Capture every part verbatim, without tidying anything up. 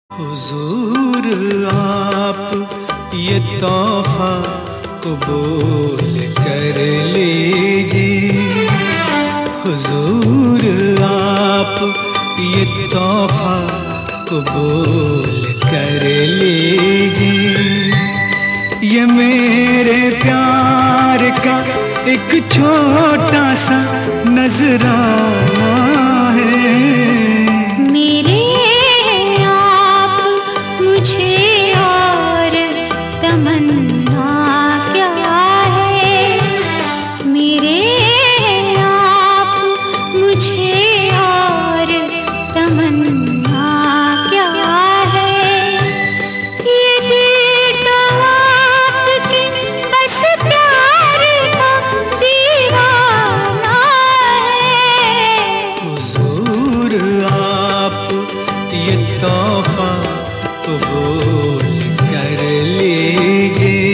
हुजूर आप ये तोहफा कबूल कर लीजिए। हुजूर आप ये तोहफा कबूल कर लीजिए। ये मेरे प्यार का एक छोटा सा नजराना है। मेरे आप मुझे और तमन्ना क्या है। मेरे आप मुझे और तमन्ना क्या है। ये दिल तो आपके बस प्यार का दीवाना है। हुजूर आप ये तोहफा कबूल कर लीजिए।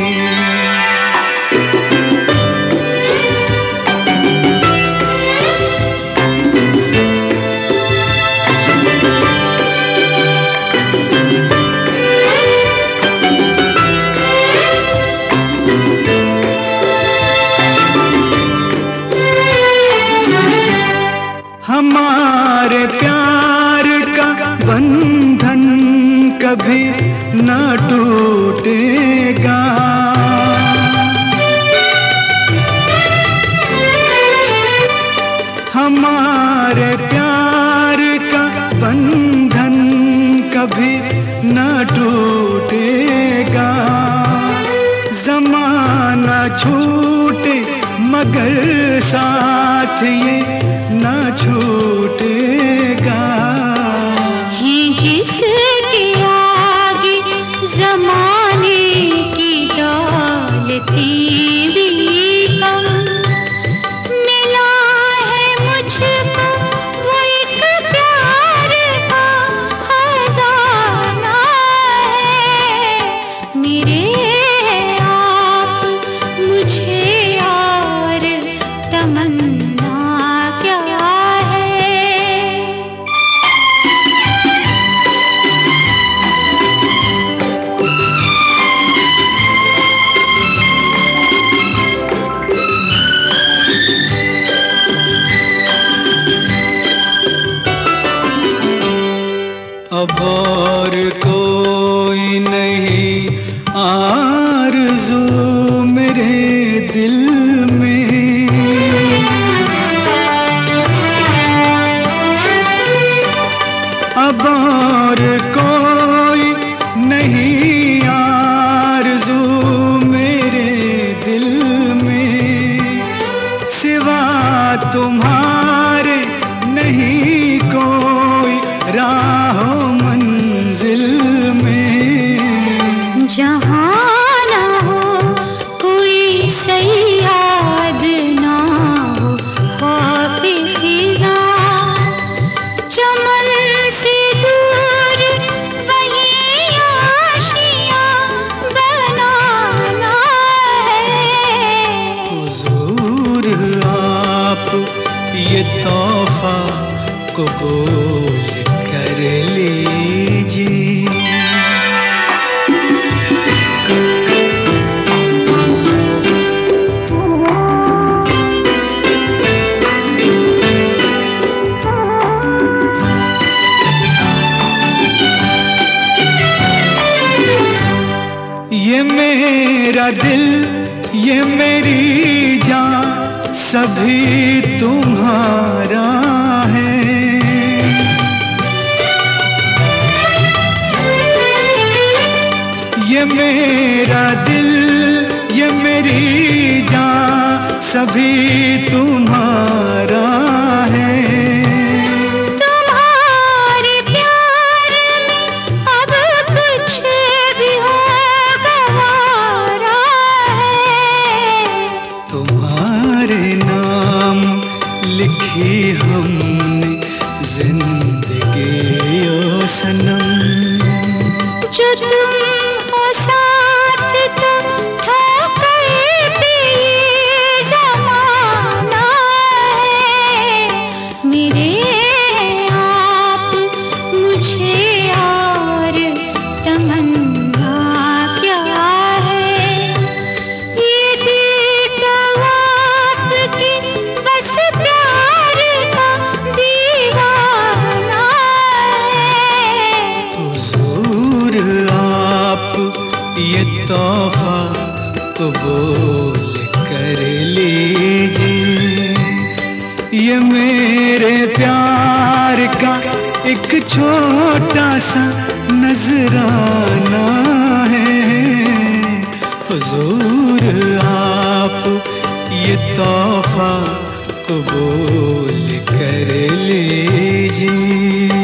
हमारे प्यार का बंधन कभी न टूटेगा। हमारे प्यार का बंधन कभी न टूटेगा। ज़माना छूटे मगर साथ ये न छूटेगा। है जिसके आगे ज़माने की दौलती भी कम। मिला है मुझको वो एक प्यार का खजाना है। मेरे आप मुझे और तमन्ना क्या है। अब और कोई नहीं आरज़ू मेरे दिल में। अब और कोई नहीं आरज़ू मेरे दिल में। सिवा तुम्हारे नहीं कोई राह मंजिल में। जहाँ ना हो कोई सयाद ना हो ख्वाब खिज़ा। चमन से दूर वहीं आशियाँ बनाना है। हुजूर आप ये तोहफा कबूल कर लीजिए। ये मेरा दिल ये मेरी जान सभी तुम्हारा है। ये मेरा दिल ये मेरी जान सभी तुम्हारा है। तुम्हारे प्यार में अब कुछ भी हो गवारा है। तुम्हारे नाम लिखी हमने जिंदगी ओ सनम। जो तुम हो साथ तो ठोकर पे ये ज़माना है। मेरे आप मुझे तोहफा कबूल कर लीजिए। ये मेरे प्यार का एक छोटा सा नजराना है। हुजूर आप ये तोहफा कबूल कर लीजिए।